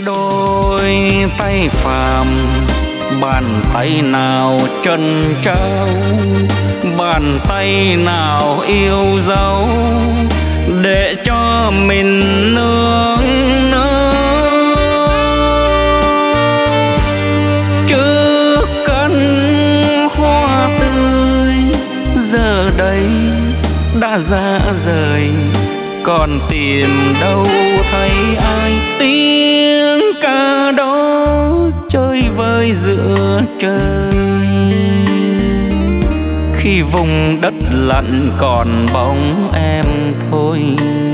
đôi tay phàm, bàn tay nào trân trao, bàn tay nào yêu dấu, để cho mình nương nương. Trước cánh hoa tươi giờ đây đã ra rời, còn tìm đâu thấy ai. Tiếng ca đó chơi vơi giữa trời, khi vùng đất lạnh còn bóng em thôi.